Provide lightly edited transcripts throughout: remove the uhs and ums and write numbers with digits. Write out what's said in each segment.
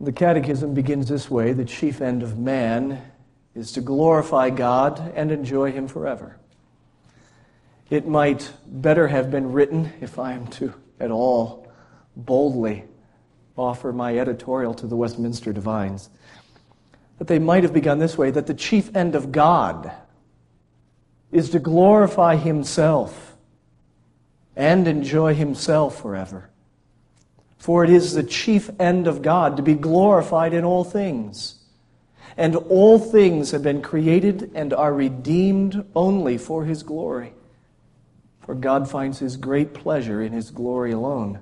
The Catechism begins this way: the chief end of man is to glorify God and enjoy Him forever. It might better have been written, if I am to at all boldly offer my editorial to the Westminster Divines, that they might have begun this way: that the chief end of God is to glorify Himself and enjoy Himself forever. For it is the chief end of God to be glorified in all things. And all things have been created and are redeemed only for His glory. For God finds His great pleasure in His glory alone.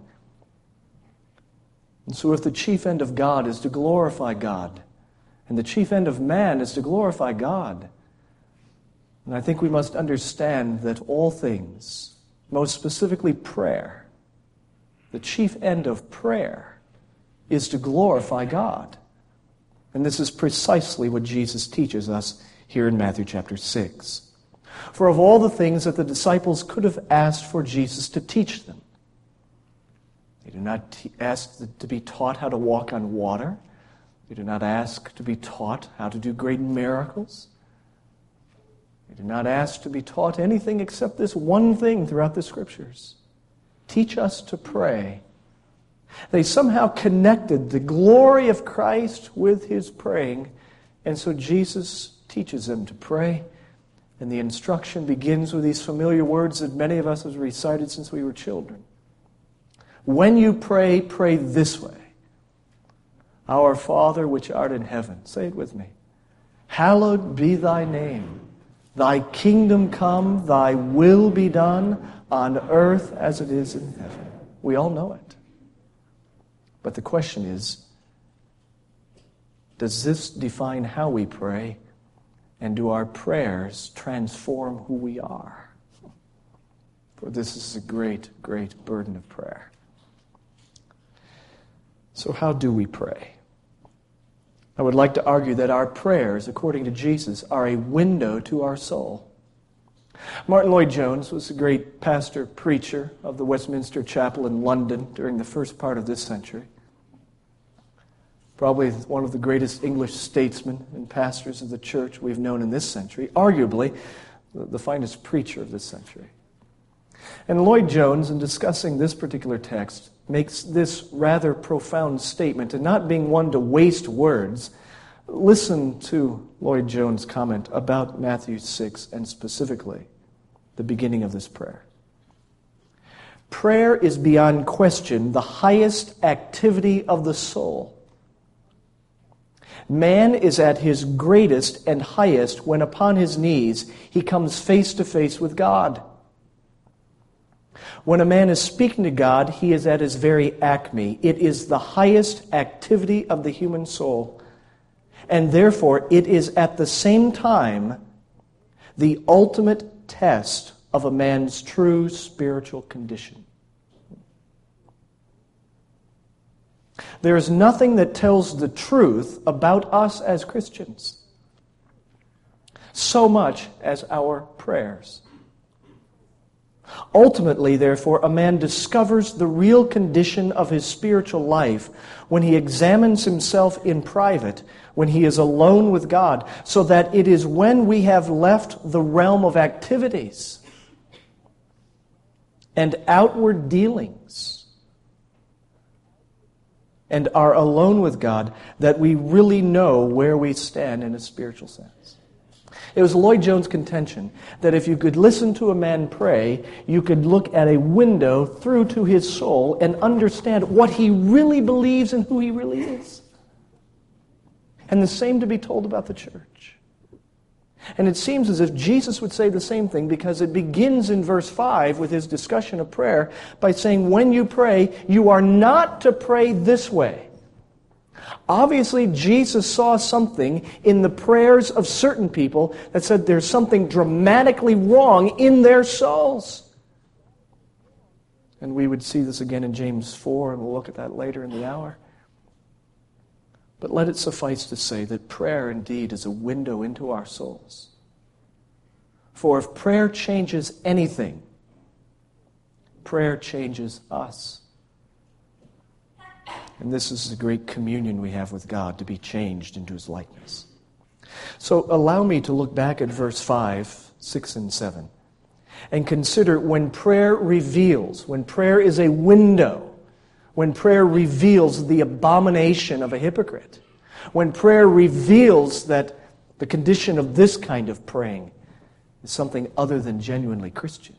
And so if the chief end of God is to glorify God, and the chief end of man is to glorify God, then I think we must understand that all things, most specifically prayer, the chief end of prayer is to glorify God. And this is precisely what Jesus teaches us here in Matthew chapter 6. For of all the things that the disciples could have asked for Jesus to teach them, they do not ask to be taught how to walk on water. They do not ask to be taught how to do great miracles. They do not ask to be taught anything except this one thing throughout the Scriptures: teach us to pray. They somehow connected the glory of Christ with His praying, and so Jesus teaches them to pray. And the instruction begins with these familiar words that many of us have recited since we were children. When you pray, pray this way: Our Father which art in heaven. Say it with me. Hallowed be thy name. Thy kingdom come, thy will be done on earth as it is in heaven. We all know it. But the question is, does this define how we pray? And do our prayers transform who we are? For this is a great, great burden of prayer. So how do we pray? I would like to argue that our prayers, according to Jesus, are a window to our soul. Martin Lloyd-Jones was a great pastor, preacher of the Westminster Chapel in London during the first part of this century. Probably one of the greatest English statesmen and pastors of the church we've known in this century, arguably the finest preacher of this century. And Lloyd-Jones, in discussing this particular text, makes this rather profound statement, and not being one to waste words. Listen to Lloyd-Jones' comment about Matthew 6 and specifically the beginning of this prayer. Prayer is beyond question the highest activity of the soul. Man is at his greatest and highest when upon his knees he comes face to face with God. When a man is speaking to God, he is at his very acme. It is the highest activity of the human soul. And therefore, it is at the same time the ultimate test of a man's true spiritual condition. There is nothing that tells the truth about us as Christians so much as our prayers. Ultimately, therefore, a man discovers the real condition of his spiritual life when he examines himself in private, when he is alone with God, so that it is when we have left the realm of activities and outward dealings and are alone with God that we really know where we stand in a spiritual sense. It was Lloyd-Jones' contention that if you could listen to a man pray, you could look at a window through to his soul and understand what he really believes and who he really is. And the same to be told about the church. And it seems as if Jesus would say the same thing, because it begins in verse 5 with his discussion of prayer by saying, when you pray, you are not to pray this way. Obviously, Jesus saw something in the prayers of certain people that said there's something dramatically wrong in their souls. And we would see this again in James 4, and we'll look at that later in the hour. But let it suffice to say that prayer indeed is a window into our souls. For if prayer changes anything, prayer changes us. And this is the great communion we have with God, to be changed into His likeness. So allow me to look back at verse 5, 6, and 7, and consider when prayer reveals, when prayer is a window, when prayer reveals the abomination of a hypocrite, when prayer reveals that the condition of this kind of praying is something other than genuinely Christian.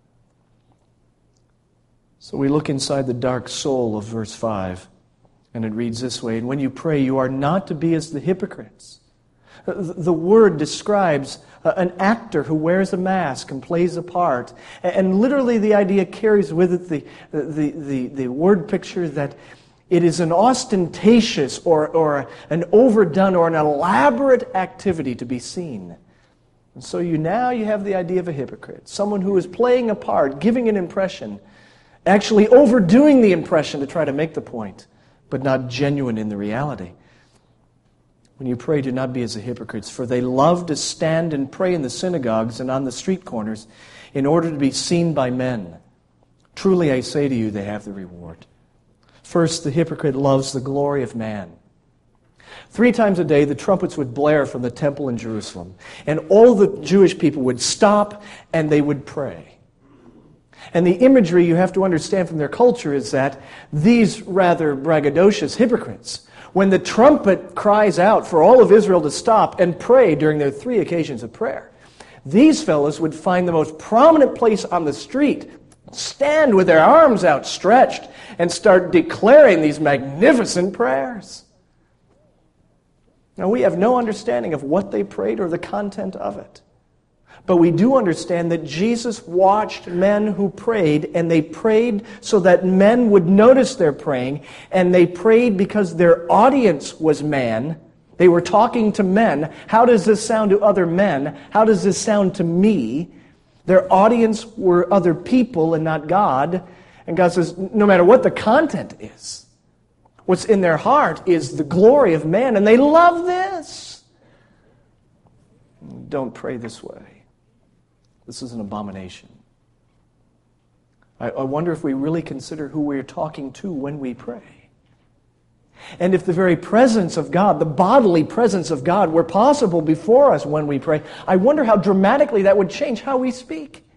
So we look inside the dark soul of verse 5, and it reads this way, "And when you pray, you are not to be as the hypocrites." The word describes an actor who wears a mask and plays a part. And literally the idea carries with it the word picture that it is an ostentatious or an overdone or an elaborate activity to be seen. And so you have the idea of a hypocrite, someone who is playing a part, giving an impression, actually overdoing the impression to try to make the point, but not genuine in the reality. When you pray, do not be as the hypocrites, for they love to stand and pray in the synagogues and on the street corners in order to be seen by men. Truly I say to you, they have the reward. First, the hypocrite loves the glory of man. 3 times a day, the trumpets would blare from the temple in Jerusalem, and all the Jewish people would stop and they would pray. And the imagery you have to understand from their culture is that these rather braggadocious hypocrites, when the trumpet cries out for all of Israel to stop and pray during their 3 occasions of prayer, these fellows would find the most prominent place on the street, stand with their arms outstretched, and start declaring these magnificent prayers. Now, we have no understanding of what they prayed or the content of it. But we do understand that Jesus watched men who prayed, and they prayed so that men would notice their praying, and they prayed because their audience was man. They were talking to men. How does this sound to other men? How does this sound to me? Their audience were other people and not God. And God says, no matter what the content is, what's in their heart is the glory of man, and they love this. Don't pray this way. This is an abomination. I wonder if we really consider who we're talking to when we pray. And if the very presence of God, the bodily presence of God, were possible before us when we pray, I wonder how dramatically that would change how we speak.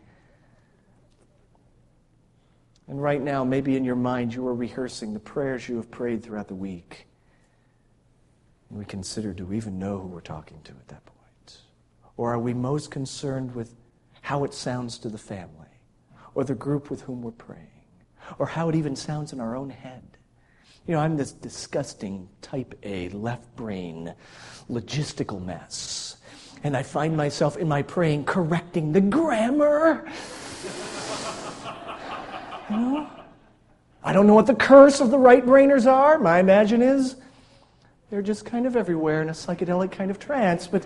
And right now, maybe in your mind, you are rehearsing the prayers you have prayed throughout the week. And we consider, do we even know who we're talking to at that point? Or are we most concerned with how it sounds to the family, or the group with whom we're praying, or how it even sounds in our own head? You know, I'm this disgusting type A, left brain, logistical mess. And I find myself in my praying correcting the grammar. You know? I don't know what the curse of the right-brainers are. My imagine is they're just kind of everywhere in a psychedelic kind of trance, but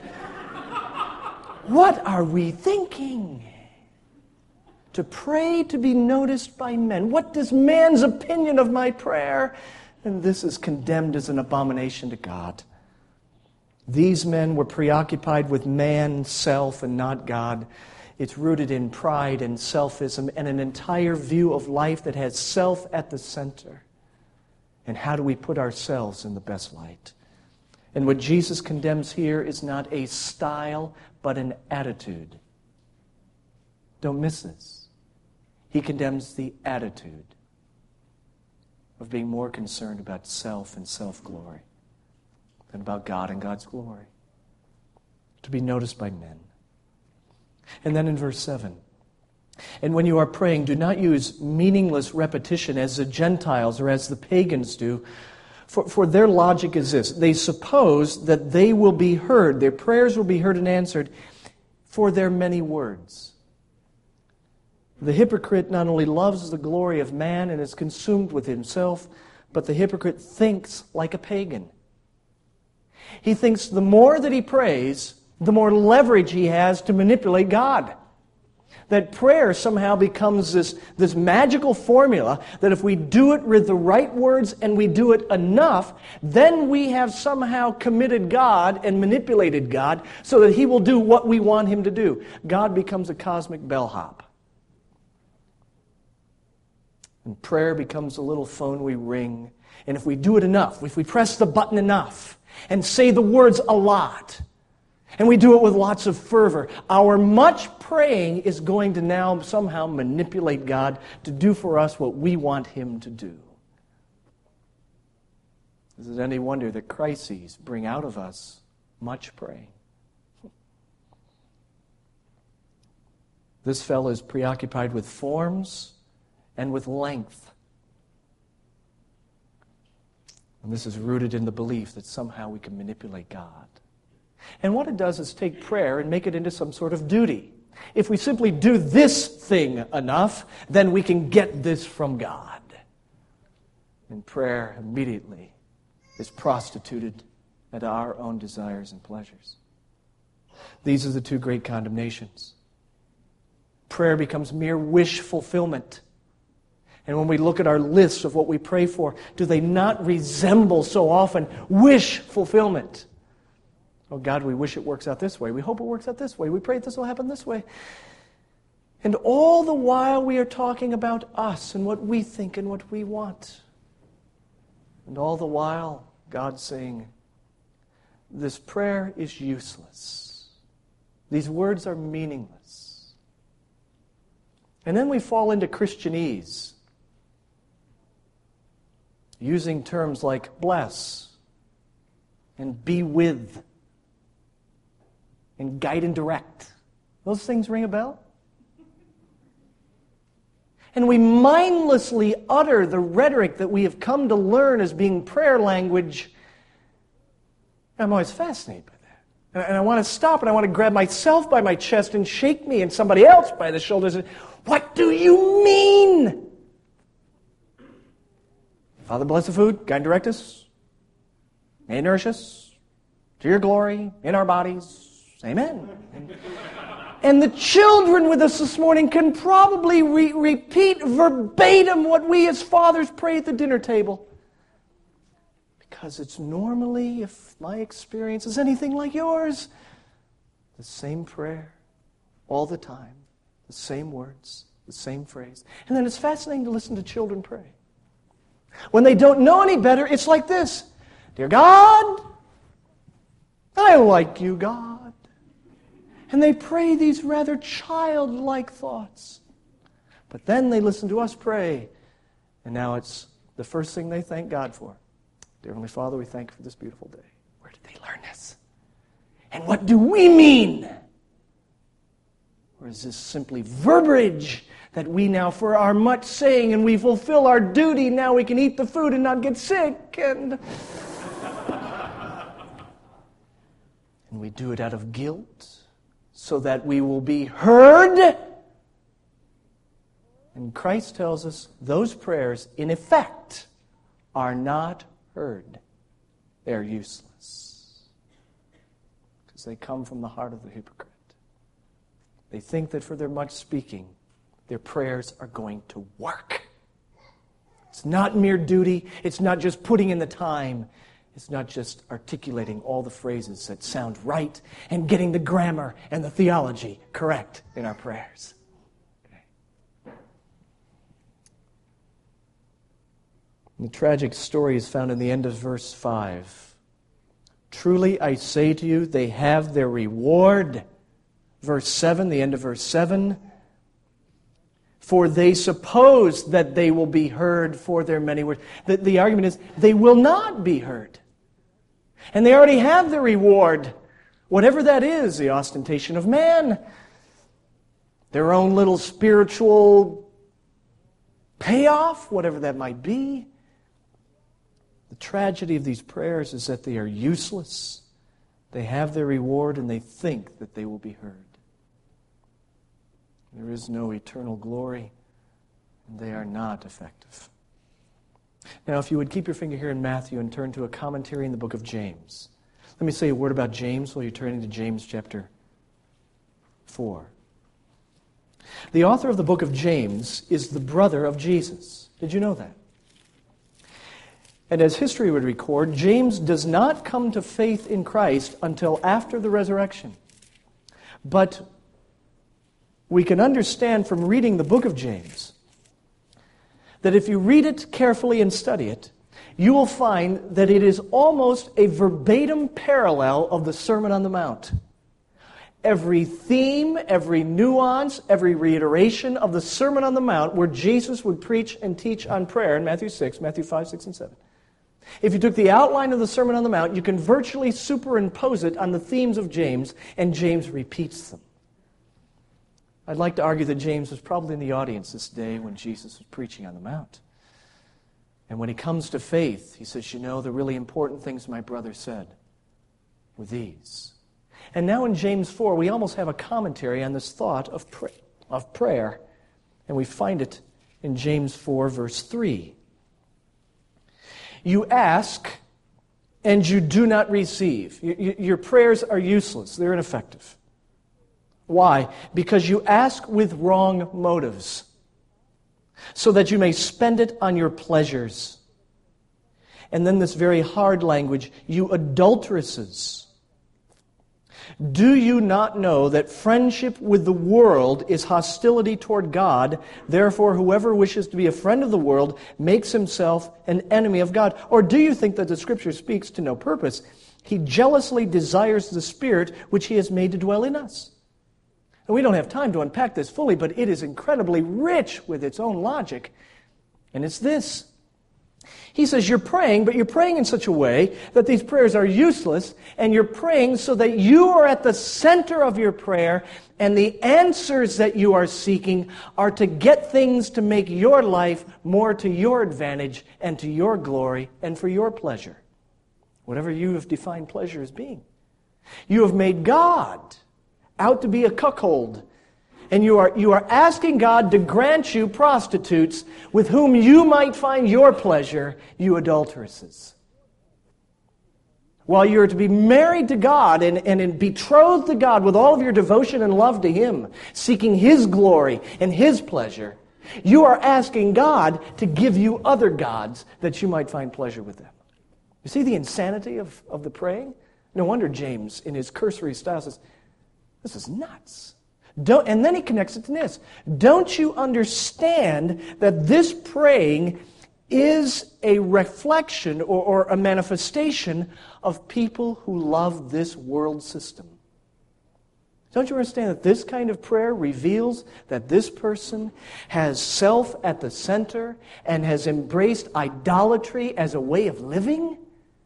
what are we thinking? To pray to be noticed by men. What does man's opinion of my prayer? And this is condemned as an abomination to God. These men were preoccupied with man, self, and not God. It's rooted in pride and selfism and an entire view of life that has self at the center. And how do we put ourselves in the best light? And what Jesus condemns here is not a style, but an attitude. Don't miss this. He condemns the attitude of being more concerned about self and self-glory than about God and God's glory. To be noticed by men. And then in verse 7, and when you are praying, do not use meaningless repetition as the Gentiles or as the pagans do, for their logic is this. They suppose that they will be heard, their prayers will be heard and answered for their many words. The hypocrite not only loves the glory of man and is consumed with himself, but the hypocrite thinks like a pagan. He thinks the more that he prays, the more leverage he has to manipulate God. That prayer somehow becomes this magical formula that if we do it with the right words and we do it enough, then we have somehow committed God and manipulated God so that He will do what we want Him to do. God becomes a cosmic bellhop. And prayer becomes a little phone we ring, And if we do it enough, if we press the button enough and say the words a lot, and we do it with lots of fervor, our much praying is going to now somehow manipulate God to do for us what we want Him to do. Is it any wonder that crises bring out of us much praying? This fellow is preoccupied with forms and with length. And this is rooted in the belief that somehow we can manipulate God. And what it does is take prayer and make it into some sort of duty. If we simply do this thing enough, then we can get this from God. And prayer immediately is prostituted at our own desires and pleasures. These are the two great condemnations. Prayer becomes mere wish fulfillment. And when we look at our lists of what we pray for, do they not resemble so often wish fulfillment? Oh God, we wish it works out this way. We hope it works out this way. We pray this will happen this way. And all the while we are talking about us and what we think and what we want. And all the while God's saying, this prayer is useless. These words are meaningless. And then we fall into Christianese, using terms like bless and be with and guide and direct. Those things ring a bell? And we mindlessly utter the rhetoric that we have come to learn as being prayer language. I'm always fascinated by that. And I want to stop and I want to grab myself by my chest and shake me and somebody else by the shoulders. And, what do you mean? Father, bless the food, guide and direct us. May it nourish us to your glory in our bodies. Amen. And the children with us this morning can probably repeat verbatim what we as fathers pray at the dinner table. Because it's normally, if my experience is anything like yours, the same prayer all the time, the same words, the same phrase. And then it's fascinating to listen to children pray. When they don't know any better, it's like this. Dear God, I like you, God. And they pray these rather childlike thoughts. But then they listen to us pray. And now it's the first thing they thank God for. Dear Heavenly Father, we thank you for this beautiful day. Where did they learn this? And what do we mean? Or is this simply verbiage that we now, for our much saying, and we fulfill our duty, now we can eat the food and not get sick, and we do it out of guilt, so that we will be heard. And Christ tells us those prayers, in effect, are not heard. They are useless. Because they come from the heart of the hypocrite. They think that for their much speaking, their prayers are going to work. It's not mere duty. It's not just putting in the time. It's not just articulating all the phrases that sound right and getting the grammar and the theology correct in our prayers. Okay. The tragic story is found in the end of verse 5. Truly I say to you, they have their reward. Verse 7, the end of verse 7. For they suppose that they will be heard for their many words. The argument is, they will not be heard. And they already have the reward, whatever that is, the ostentation of man, their own little spiritual payoff, whatever that might be. The tragedy of these prayers is that they are useless. They have their reward and they think that they will be heard. There is no eternal glory, and they are not effective. Now, if you would keep your finger here in Matthew and turn to a commentary in the book of James. Let me say a word about James while you're turning to James chapter 4. The author of the book of James is the brother of Jesus. Did you know that? And as history would record, James does not come to faith in Christ until after the resurrection. But we can understand from reading the book of James that if you read it carefully and study it, you will find that it is almost a verbatim parallel of the Sermon on the Mount. Every theme, every nuance, every reiteration of the Sermon on the Mount where Jesus would preach and teach on prayer in Matthew 6, Matthew 5, 6, and 7. If you took the outline of the Sermon on the Mount, you can virtually superimpose it on the themes of James, and James repeats them. I'd like to argue that James was probably in the audience this day when Jesus was preaching on the Mount. And when he comes to faith, he says, the really important things my brother said were these. And now in James 4, we almost have a commentary on this thought of prayer. And we find it in James 4, verse 3. You ask, and you do not receive. Your prayers are useless. They're ineffective. Why? Because you ask with wrong motives, so that you may spend it on your pleasures. And then this very hard language, you adulteresses. Do you not know that friendship with the world is hostility toward God? Therefore, whoever wishes to be a friend of the world makes himself an enemy of God. Or do you think that the Scripture speaks to no purpose? He jealously desires the Spirit which He has made to dwell in us. And we don't have time to unpack this fully, but it is incredibly rich with its own logic. And it's this. He says you're praying, but you're praying in such a way that these prayers are useless, and you're praying so that you are at the center of your prayer, and the answers that you are seeking are to get things to make your life more to your advantage and to your glory and for your pleasure. Whatever you have defined pleasure as being. You have made God out to be a cuckold. And you are asking God to grant you prostitutes with whom you might find your pleasure, you adulteresses. While you're to be married to God and betrothed to God with all of your devotion and love to Him, seeking His glory and His pleasure, you are asking God to give you other gods that you might find pleasure with them. You see the insanity of the praying? No wonder James, in his cursory style, says, this is nuts. And then he connects it to this. Don't you understand that this praying is a reflection or a manifestation of people who love this world system? Don't you understand that this kind of prayer reveals that this person has self at the center and has embraced idolatry as a way of living?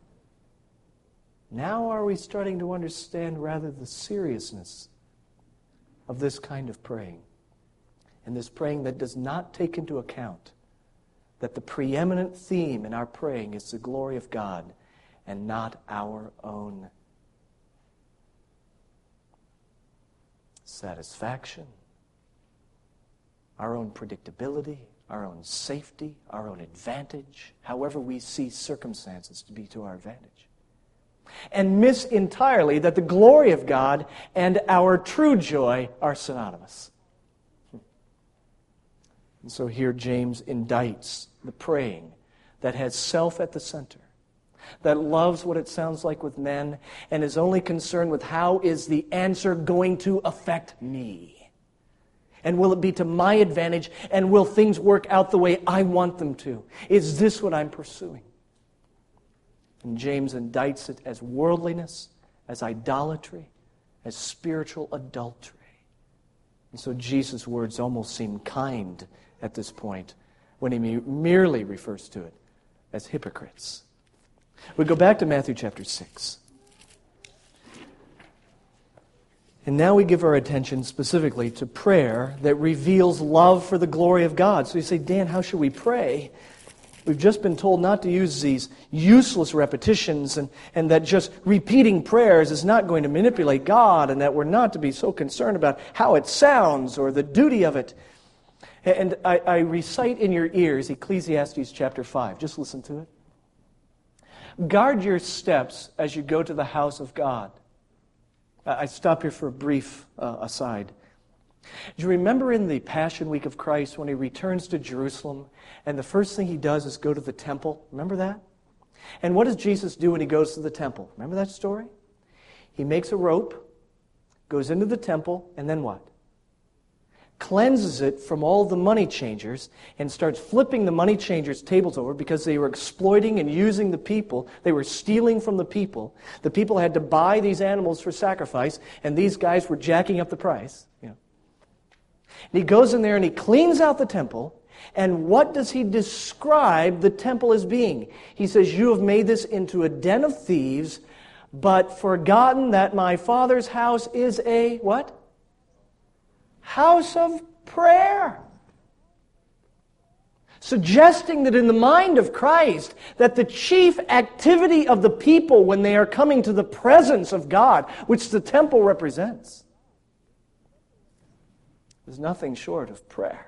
Now are we starting to understand rather the seriousness of this kind of praying, and this praying that does not take into account that the preeminent theme in our praying is the glory of God and not our own satisfaction, our own predictability, our own safety, our own advantage, however we see circumstances to be to our advantage. And miss entirely that the glory of God and our true joy are synonymous. And so here James indicts the praying that has self at the center, that loves what it sounds like with men, and is only concerned with how is the answer going to affect me? And will it be to my advantage? And will things work out the way I want them to? Is this what I'm pursuing? And James indicts it as worldliness, as idolatry, as spiritual adultery. And so Jesus' words almost seem kind at this point when he merely refers to it as hypocrites. We go back to Matthew chapter 6. And now we give our attention specifically to prayer that reveals love for the glory of God. So you say, Dan, how should we pray? We've just been told not to use these useless repetitions and that just repeating prayers is not going to manipulate God and that we're not to be so concerned about how it sounds or the duty of it. And I recite in your ears Ecclesiastes chapter 5. Just listen to it. Guard your steps as you go to the house of God. I stop here for a brief aside. Do you remember in the Passion Week of Christ when He returns to Jerusalem and the first thing He does is go to the temple? Remember that? And what does Jesus do when He goes to the temple? Remember that story? He makes a rope, goes into the temple, and then what? cleanses it from all the money changers, and starts flipping the money changers' tables over because they were exploiting and using the people. They were stealing from the people. The people had to buy these animals for sacrifice, and these guys were jacking up the price. And he goes in there and he cleans out the temple, and what does he describe the temple as being? He says, "You have made this into a den of thieves, but forgotten that my Father's house is a," what? "House of prayer." Suggesting that in the mind of Christ, that the chief activity of the people when they are coming to the presence of God, which the temple represents, is nothing short of prayer.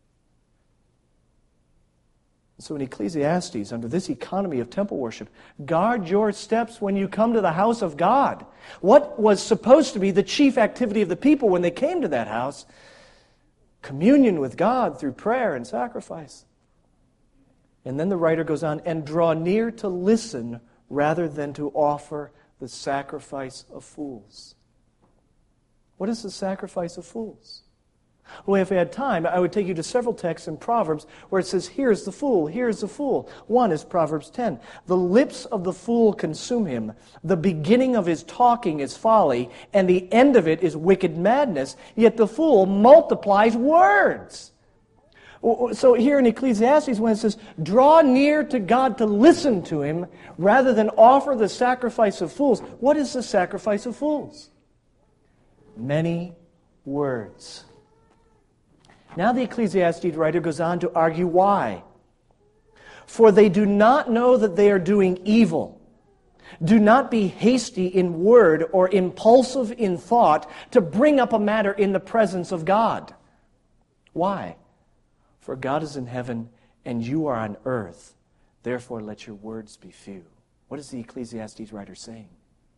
So in Ecclesiastes, under this economy of temple worship, guard your steps when you come to the house of God. What was supposed to be the chief activity of the people when they came to that house? Communion with God through prayer and sacrifice. And then the writer goes on, "and draw near to listen rather than to offer the sacrifice of fools." What is the sacrifice of fools? Well, if we had time, I would take you to several texts in Proverbs where it says, "Here's the fool, here's the fool." One is Proverbs 10. "The lips of the fool consume him. The beginning of his talking is folly, and the end of it is wicked madness. Yet the fool multiplies words." So here in Ecclesiastes, when it says, "Draw near to God to listen to Him, rather than offer the sacrifice of fools," what is the sacrifice of fools? Many words. Now the Ecclesiastes writer goes on to argue why. "For they do not know that they are doing evil. Do not be hasty in word or impulsive in thought to bring up a matter in the presence of God." Why? "For God is in heaven and you are on earth. Therefore let your words be few." What is the Ecclesiastes writer saying?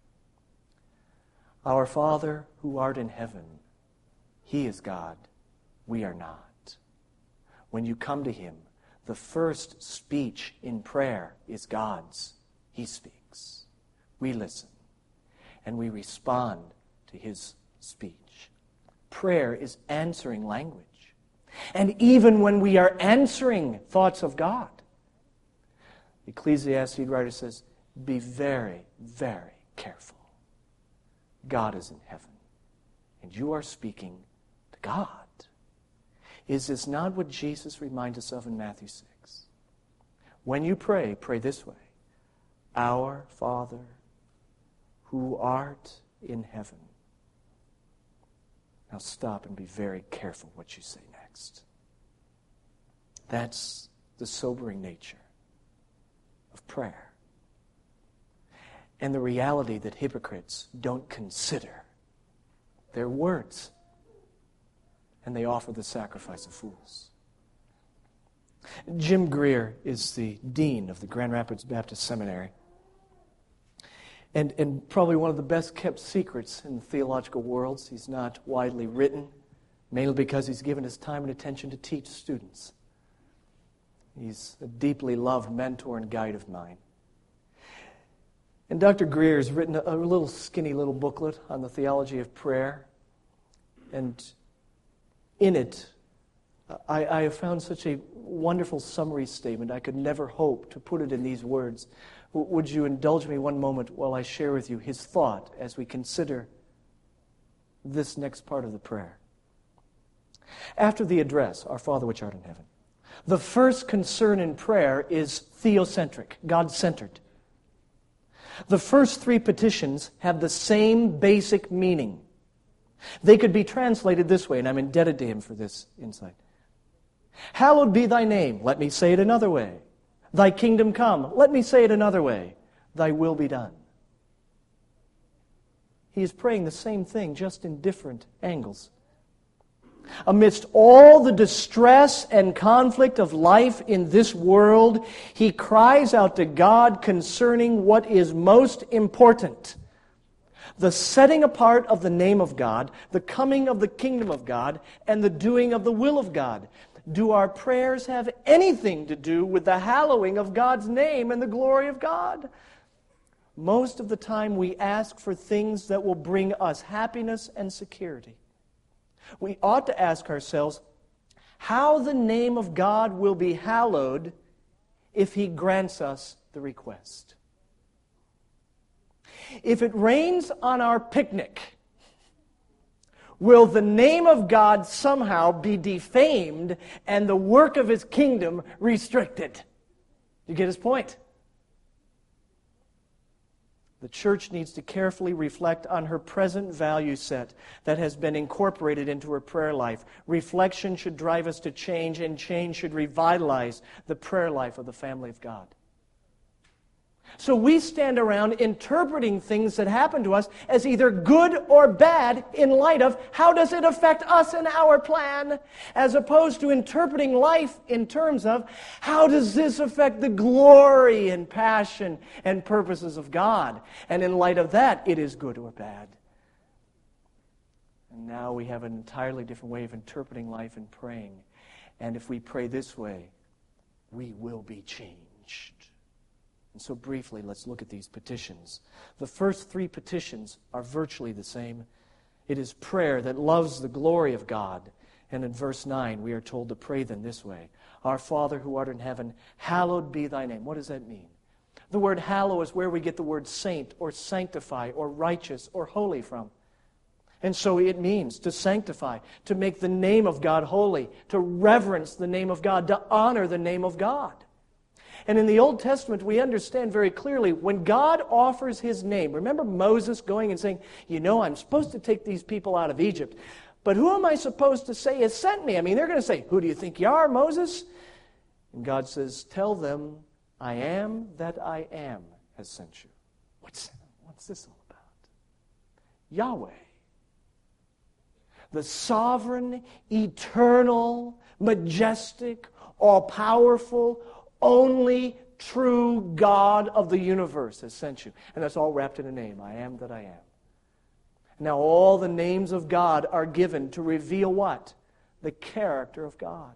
Our Father who art in heaven, He is God. We are not. When you come to Him, the first speech in prayer is God's. He speaks. We listen. And we respond to His speech. Prayer is answering language. And even when we are answering thoughts of God, the Ecclesiastes writer says, be very, very careful. God is in heaven, and you are speaking to God. Is this not what Jesus reminds us of in Matthew 6? When you pray, pray this way. Our Father, who art in heaven. Now stop and be very careful what you say next. That's the sobering nature of prayer. And the reality that hypocrites don't consider their words. And they offer the sacrifice of fools. Jim Greer is the dean of the Grand Rapids Baptist Seminary. And probably one of the best kept secrets in the theological worlds. He's not widely written, mainly because he's given his time and attention to teach students. He's a deeply loved mentor and guide of mine. And Dr. Greer has written a little skinny little booklet on the theology of prayer. And in it, I have found such a wonderful summary statement. I could never hope to put it in these words. Would you indulge me one moment while I share with you his thought as we consider this next part of the prayer? After the address, Our Father which art in heaven, the first concern in prayer is theocentric, God-centered. The first three petitions have the same basic meaning. They could be translated this way, and I'm indebted to him for this insight. Hallowed be thy name. Let me say it another way. Thy kingdom come. Let me say it another way. Thy will be done. He is praying the same thing, just in different angles. Amidst all the distress and conflict of life in this world, he cries out to God concerning what is most important. The setting apart of the name of God, the coming of the kingdom of God, and the doing of the will of God. Do our prayers have anything to do with the hallowing of God's name and the glory of God? Most of the time we ask for things that will bring us happiness and security. We ought to ask ourselves how the name of God will be hallowed if He grants us the request. If it rains on our picnic, will the name of God somehow be defamed and the work of His kingdom restricted? You get his point? The church needs to carefully reflect on her present value set that has been incorporated into her prayer life. Reflection should drive us to change, and change should revitalize the prayer life of the family of God. So we stand around interpreting things that happen to us as either good or bad in light of how does it affect us and our plan, as opposed to interpreting life in terms of how does this affect the glory and passion and purposes of God. And in light of that, it is good or bad. And now we have an entirely different way of interpreting life and praying. And if we pray this way, we will be changed. And so briefly, let's look at these petitions. The first three petitions are virtually the same. It is prayer that loves the glory of God. And in verse 9, we are told to pray them this way. Our Father who art in heaven, hallowed be thy name. What does that mean? The word hallow is where we get the word saint or sanctify or righteous or holy from. And so it means to sanctify, to make the name of God holy, to reverence the name of God, to honor the name of God. And in the Old Testament, we understand very clearly when God offers His name. Remember Moses going and saying, I'm supposed to take these people out of Egypt, but who am I supposed to say has sent me? I mean, they're going to say, who do you think you are, Moses? And God says, tell them, I am that I am has sent you. What's this all about? Yahweh. The sovereign, eternal, majestic, all-powerful, only true God of the universe has sent you. And that's all wrapped in a name. I am that I am. Now all the names of God are given to reveal what? The character of God.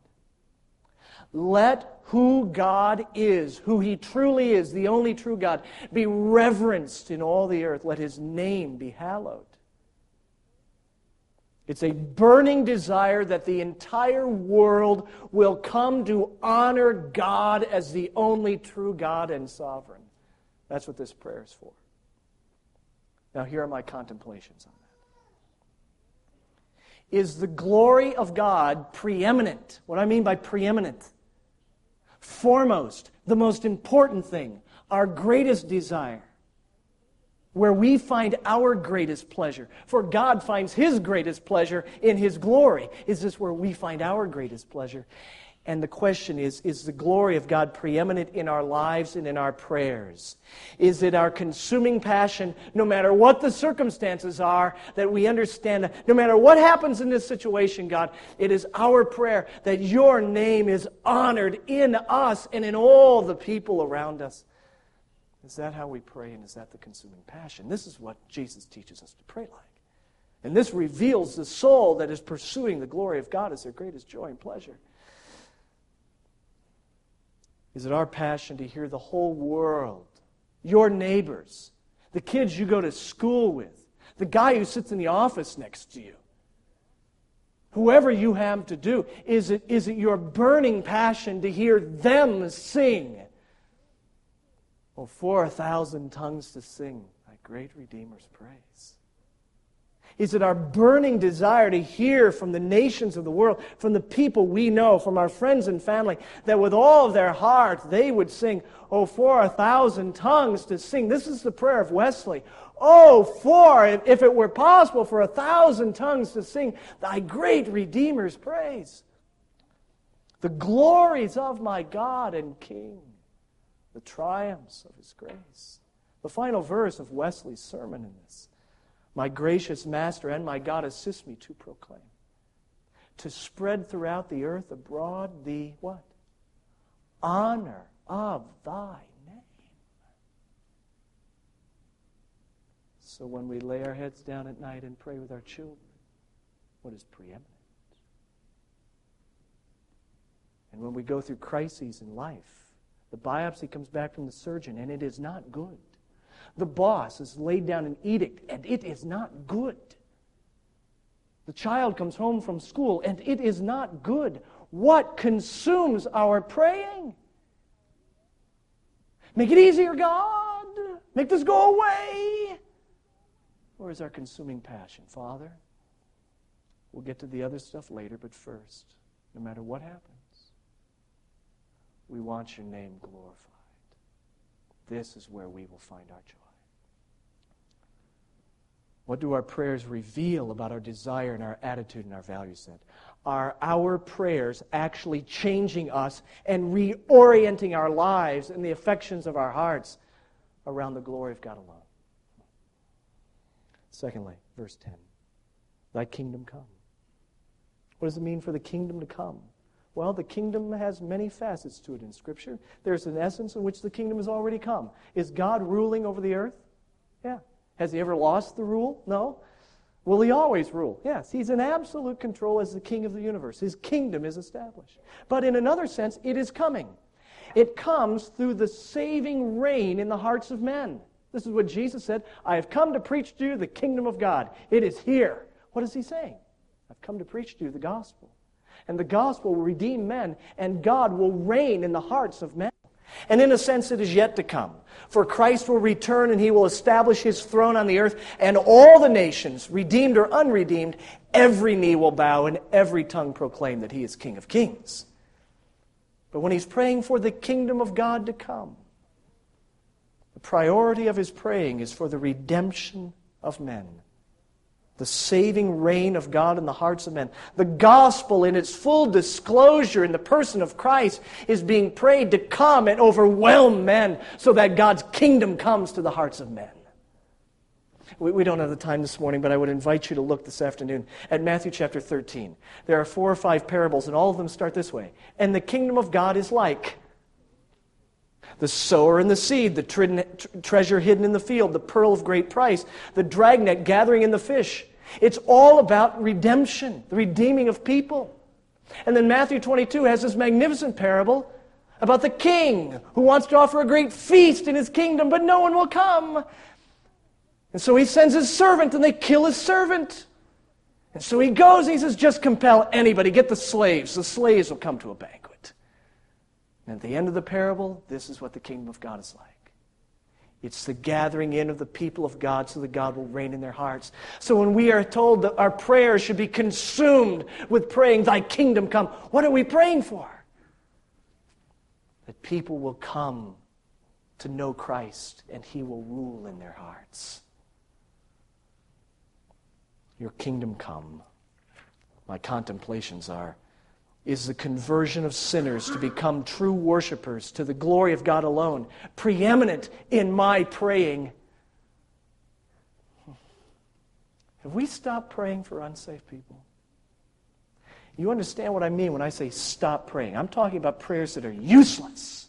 Let who God is, who He truly is, the only true God, be reverenced in all the earth. Let His name be hallowed. It's a burning desire that the entire world will come to honor God as the only true God and sovereign. That's what this prayer is for. Now, here are my contemplations on that. Is the glory of God preeminent? What I mean by preeminent. Foremost, the most important thing, our greatest desire. Where we find our greatest pleasure. For God finds His greatest pleasure in His glory. Is this where we find our greatest pleasure? And the question is the glory of God preeminent in our lives and in our prayers? Is it our consuming passion, no matter what the circumstances are, that we understand that no matter what happens in this situation, God, it is our prayer that Your name is honored in us and in all the people around us? Is that how we pray, and is that the consuming passion? This is what Jesus teaches us to pray like. And this reveals the soul that is pursuing the glory of God as their greatest joy and pleasure. Is it our passion to hear the whole world, your neighbors, the kids you go to school with, the guy who sits in the office next to you, whoever you have to do, is it your burning passion to hear them sing? Oh, 4,000 tongues to sing thy great Redeemer's praise. Is it our burning desire to hear from the nations of the world, from the people we know, from our friends and family, that with all of their heart they would sing, oh, 4,000 tongues to sing. This is the prayer of Wesley. Oh, if it were possible for 1,000 tongues to sing thy great Redeemer's praise. The glories of my God and King. The triumphs of His grace. The final verse of Wesley's sermon in this. My gracious Master and my God, assist me to proclaim. To spread throughout the earth abroad the what? Honor of thy name. So when we lay our heads down at night and pray with our children, what is preeminent? And when we go through crises in life, the biopsy comes back from the surgeon, and it is not good. The boss has laid down an edict, and it is not good. The The child comes home from school, and it is not good. What consumes our praying? Make it easier, God. Make this go away. Or is our consuming passion, Father, we'll get to the other stuff later, but first, no matter what happens, we want your name glorified. This is where we will find our joy. What do our prayers reveal about our desire and our attitude and our value set? Are our prayers actually changing us and reorienting our lives and the affections of our hearts around the glory of God alone? Secondly, verse 10, thy kingdom come. What does it mean for the kingdom to come? Well, the kingdom has many facets to it in Scripture. There's an essence in which the kingdom has already come. Is God ruling over the earth? Yeah. Has he ever lost the rule? No. Will he always rule? Yes. He's in absolute control as the king of the universe. His kingdom is established. But in another sense, it is coming. It comes through the saving reign in the hearts of men. This is what Jesus said, I have come to preach to you the kingdom of God. It is here. What is he saying? I've come to preach to you the gospel. And the gospel will redeem men, and God will reign in the hearts of men. And in a sense, it is yet to come. For Christ will return, and he will establish his throne on the earth, and all the nations, redeemed or unredeemed, every knee will bow, and every tongue proclaim that he is King of kings. But when he's praying for the kingdom of God to come, the priority of his praying is for the redemption of men. The saving reign of God in the hearts of men. The gospel in its full disclosure in the person of Christ is being prayed to come and overwhelm men so that God's kingdom comes to the hearts of men. We don't have the time this morning, but I would invite you to look this afternoon at Matthew chapter 13. There are 4 or 5 parables, and all of them start this way. And the kingdom of God is like the sower and the seed, the treasure hidden in the field, the pearl of great price, the dragnet gathering in the fish. It's all about redemption, the redeeming of people. And then Matthew 22 has this magnificent parable about the king who wants to offer a great feast in his kingdom, but no one will come. And so he sends his servant, and they kill his servant. And so he goes, and he says, just compel anybody, get the slaves. The slaves will come to a banquet. And at the end of the parable, this is what the kingdom of God is like. It's the gathering in of the people of God so that God will reign in their hearts. So when we are told that our prayers should be consumed with praying, thy kingdom come, what are we praying for? That people will come to know Christ and he will rule in their hearts. Your kingdom come. My contemplations are, is the conversion of sinners to become true worshipers to the glory of God alone, preeminent in my praying. Have we stopped praying for unsafe people? You understand what I mean when I say stop praying. I'm talking about prayers that are useless.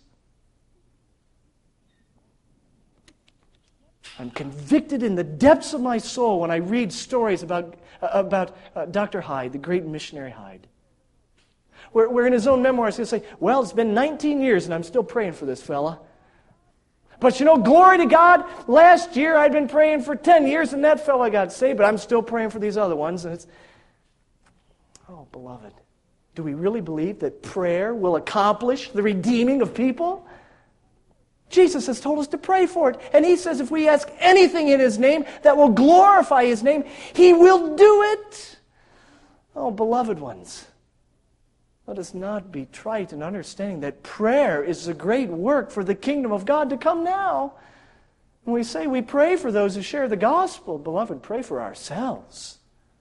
I'm convicted in the depths of my soul when I read stories about Dr. Hyde, the great missionary Hyde. Where in his own memoirs he'll say, well, it's been 19 years and I'm still praying for this fella. But you know, glory to God, last year I'd been praying for 10 years and that fella got saved, but I'm still praying for these other ones. And it's, oh, beloved, do we really believe that prayer will accomplish the redeeming of people? Jesus has told us to pray for it. And he says if we ask anything in his name that will glorify his name, he will do it. Oh, beloved ones, let us not be trite in understanding that prayer is a great work for the kingdom of God to come now. When we say we pray for those who share the gospel, beloved, pray for ourselves.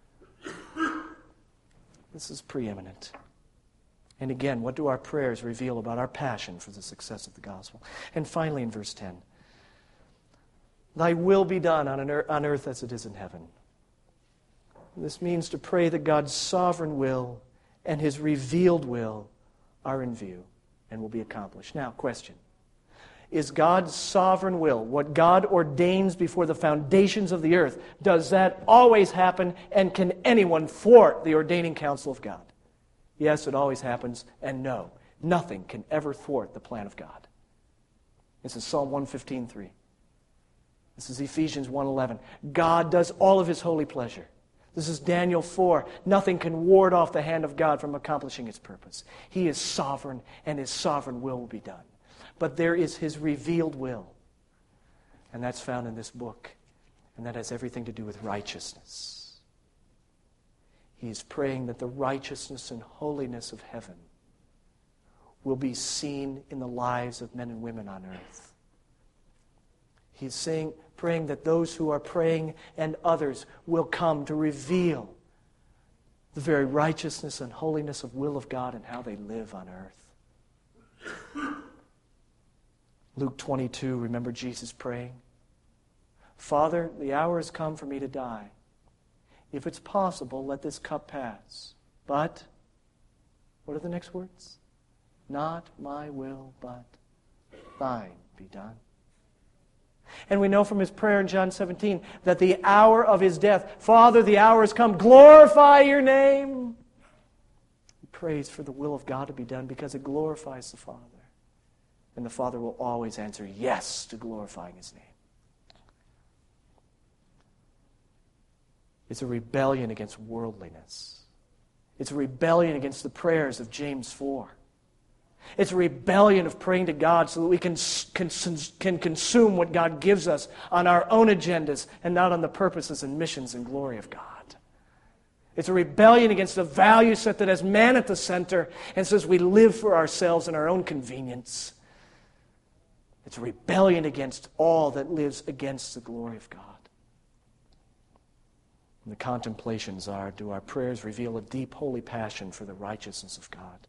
This is preeminent. And again, what do our prayers reveal about our passion for the success of the gospel? And finally in verse 10, thy will be done on earth as it is in heaven. This means to pray that God's sovereign will and his revealed will are in view and will be accomplished. Now, question. Is God's sovereign will, what God ordains before the foundations of the earth, does that always happen, and can anyone thwart the ordaining counsel of God? Yes, it always happens, and no, nothing can ever thwart the plan of God. This is Psalm 115:3. This is Ephesians 1:11. God does all of his holy pleasure. This is Daniel 4. Nothing can ward off the hand of God from accomplishing its purpose. He is sovereign, and His sovereign will be done. But there is His revealed will. And that's found in this book. And that has everything to do with righteousness. He is praying that the righteousness and holiness of heaven will be seen in the lives of men and women on earth. He's praying that those who are praying and others will come to reveal the very righteousness and holiness of will of God and how they live on earth. Luke 22, remember Jesus praying? Father, the hour has come for me to die. If it's possible, let this cup pass. But, what are the next words? Not my will, but thine be done. And we know from his prayer in John 17 that the hour of his death, Father, the hour has come, glorify your name. He prays for the will of God to be done because it glorifies the Father. And the Father will always answer yes to glorifying his name. It's a rebellion against worldliness. It's a rebellion against the prayers of James 4. It's a rebellion of praying to God so that we can consume what God gives us on our own agendas and not on the purposes and missions and glory of God. It's a rebellion against a value set that has man at the center and says we live for ourselves and our own convenience. It's a rebellion against all that lives against the glory of God. And the contemplations are, do our prayers reveal a deep, holy passion for the righteousness of God?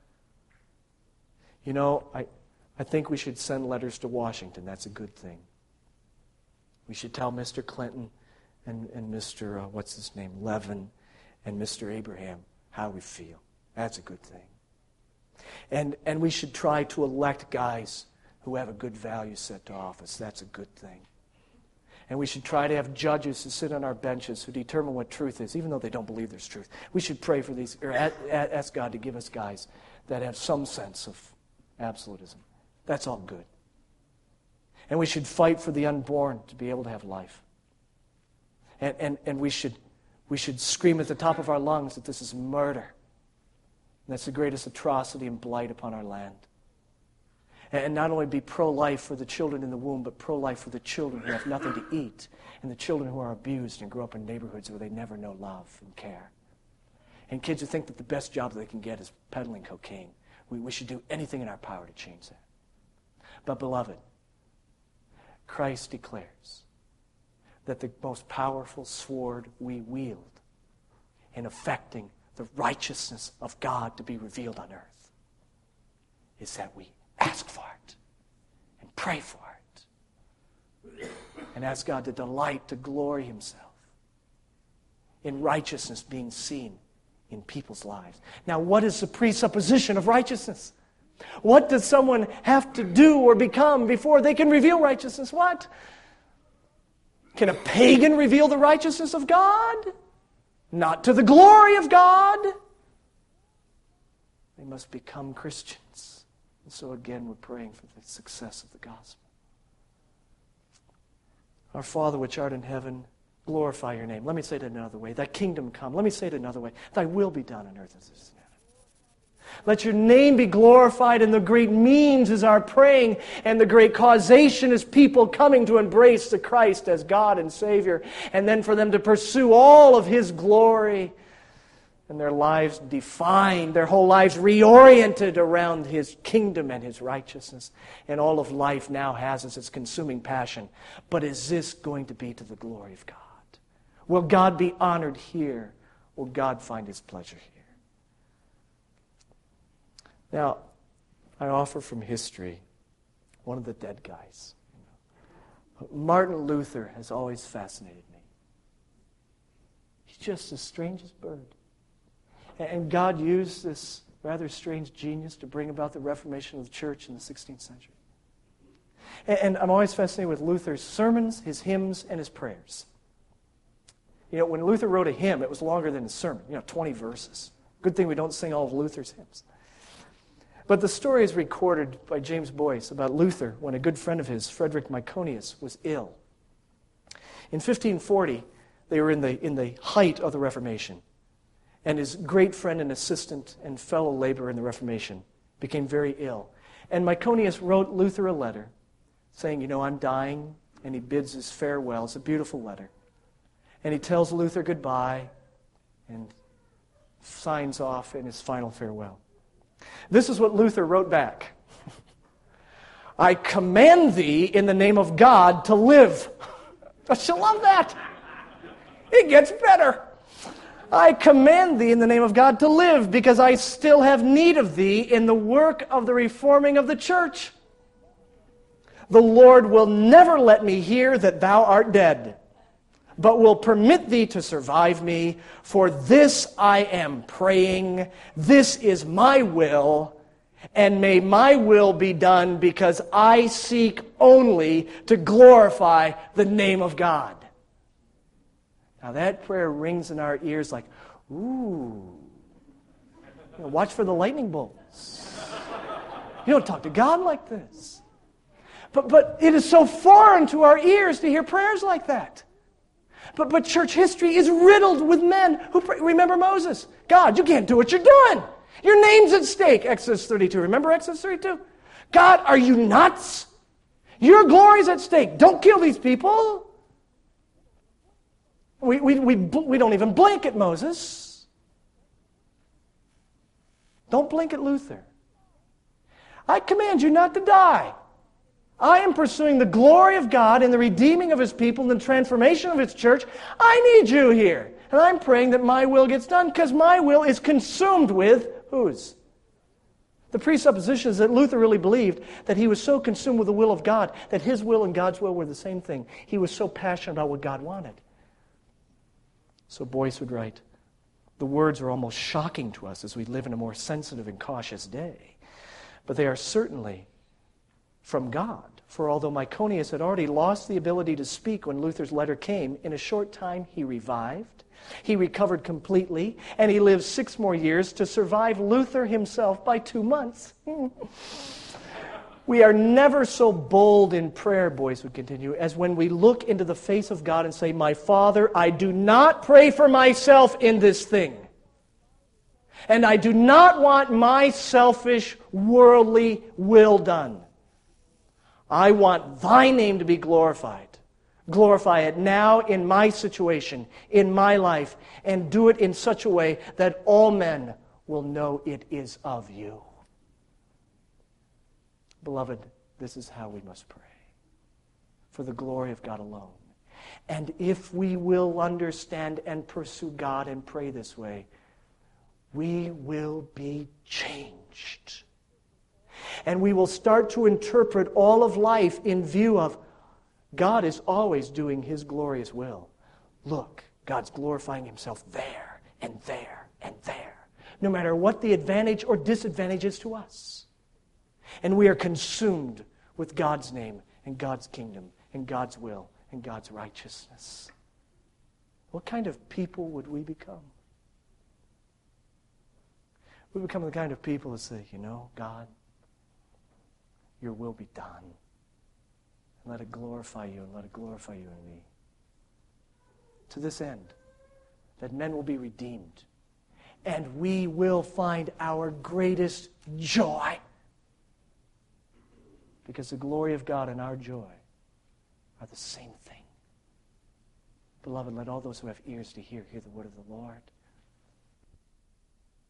You know, I think we should send letters to Washington. That's a good thing. We should tell Mr. Clinton and Mr. what's his name, Levin, and Mr. Abraham how we feel. That's a good thing. And we should try to elect guys who have a good value set to office. That's a good thing. And we should try to have judges who sit on our benches who determine what truth is, even though they don't believe there's truth. We should pray for these, or ask God to give us guys that have some sense of absolutism. That's all good. And we should fight for the unborn to be able to have life. And we should scream at the top of our lungs that this is murder. And that's the greatest atrocity and blight upon our land. And not only be pro-life for the children in the womb, but pro-life for the children who have nothing to eat, and the children who are abused and grow up in neighborhoods where they never know love and care. And kids who think that the best job they can get is peddling cocaine. We should do anything in our power to change that. But beloved, Christ declares that the most powerful sword we wield in effecting the righteousness of God to be revealed on earth is that we ask for it and pray for it and ask God to delight, to glory himself in righteousness being seen in people's lives. Now, what is the presupposition of righteousness? What does someone have to do or become before they can reveal righteousness? What? Can a pagan reveal the righteousness of God? Not to the glory of God. They must become Christians. And so again, we're praying for the success of the gospel. Our Father which art in heaven, glorify your name. Let me say it another way. Thy kingdom come. Let me say it another way. Thy will be done on earth as it is in heaven. Let your name be glorified, and the great means is our praying, and the great causation is people coming to embrace the Christ as God and Savior, and then for them to pursue all of his glory, and their lives defined, their whole lives reoriented around his kingdom and his righteousness. And all of life now has as its consuming passion. But is this going to be to the glory of God? Will God be honored here? Will God find his pleasure here? Now, I offer from history one of the dead guys. Martin Luther has always fascinated me. He's just the strangest bird. And God used this rather strange genius to bring about the Reformation of the church in the 16th century. And I'm always fascinated with Luther's sermons, his hymns, and his prayers. You know, when Luther wrote a hymn, it was longer than his sermon, 20 verses. Good thing we don't sing all of Luther's hymns. But the story is recorded by James Boyce about Luther when a good friend of his, Frederick Myconius, was ill. In 1540, They were in the height of the Reformation. And his great friend and assistant and fellow laborer in the Reformation became very ill. And Myconius wrote Luther a letter saying, I'm dying, and he bids his farewell. It's a beautiful letter. And he tells Luther goodbye and signs off in his final farewell. This is what Luther wrote back. I command thee in the name of God to live. Don't you love that? It gets better. I command thee in the name of God to live, because I still have need of thee in the work of the reforming of the church. The Lord will never let me hear that thou art dead, but will permit thee to survive me. For this I am praying. This is my will, and may my will be done, because I seek only to glorify the name of God. Now that prayer rings in our ears like, ooh. Watch for the lightning bolts. You don't talk to God like this. But it is so foreign to our ears to hear prayers like that. But church history is riddled with men who pray. Remember Moses. God, you can't do what you're doing. Your name's at stake. Exodus 32. Remember Exodus 32? God, are you nuts? Your glory's at stake. Don't kill these people. We don't even blink at Moses. Don't blink at Luther. I command you not to die. I am pursuing the glory of God in the redeeming of His people and the transformation of His church. I need you here. And I'm praying that my will gets done, because my will is consumed with whose? The presupposition is that Luther really believed that he was so consumed with the will of God that his will and God's will were the same thing. He was so passionate about what God wanted. So Boyce would write, the words are almost shocking to us as we live in a more sensitive and cautious day. But they are certainly from God. For although Myconius had already lost the ability to speak when Luther's letter came, in a short time he revived, he recovered completely, and he lived 6 more years to survive Luther himself by 2 months. We are never so bold in prayer, Boyce would continue, as when we look into the face of God and say, my Father, I do not pray for myself in this thing. And I do not want my selfish, worldly will done. I want thy name to be glorified. Glorify it now in my situation, in my life, and do it in such a way that all men will know it is of you. Beloved, this is how we must pray. For the glory of God alone. And if we will understand and pursue God and pray this way, we will be changed. And we will start to interpret all of life in view of God is always doing His glorious will. Look, God's glorifying Himself there and there and there, no matter what the advantage or disadvantage is to us. And we are consumed with God's name and God's kingdom and God's will and God's righteousness. What kind of people would we become? We become the kind of people that say, God, your will be done. And let it glorify you, and let it glorify you in me. To this end, that men will be redeemed, and we will find our greatest joy. Because the glory of God and our joy are the same thing. Beloved, let all those who have ears to hear the word of the Lord.